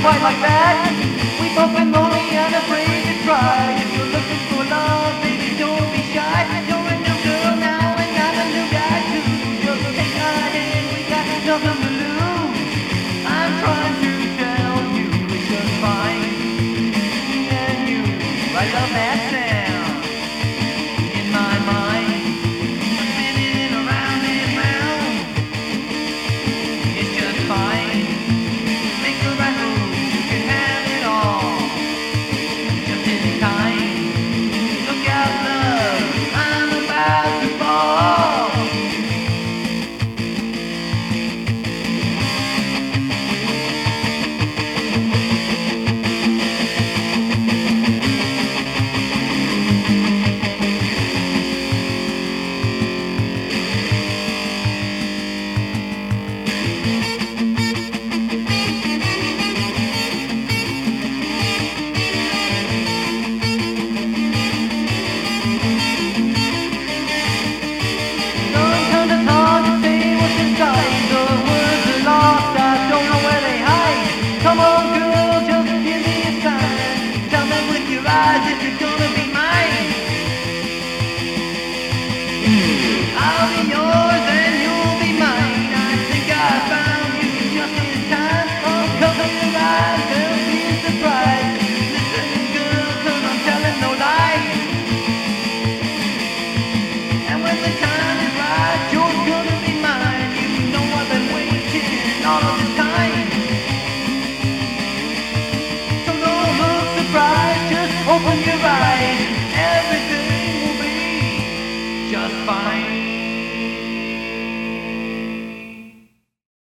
quite like that. We both been lonely and afraid to try. If you're looking for love, baby, don't be shy. You're a new girl now and I'm a new guy too. Just take my hand, we got nothing to lose. I'm trying to tell you it's just fine. Me and you, I love that sound in my mind. Spinning around and round. It's just fine. Make the right move, you can have it all. Just in time. Look out, love, I'm about to fall. Come on, girl, just give me a sign. Tell me with your eyes if you're gonna be mine. I'll be yours and you'll be mine. I think I found you just in time. Oh, cover your eyes, there'll be a surprise. Listen, girl, 'cause I'm telling no lies. And when the time is right, you're gonna be mine. You know I've been waiting all of this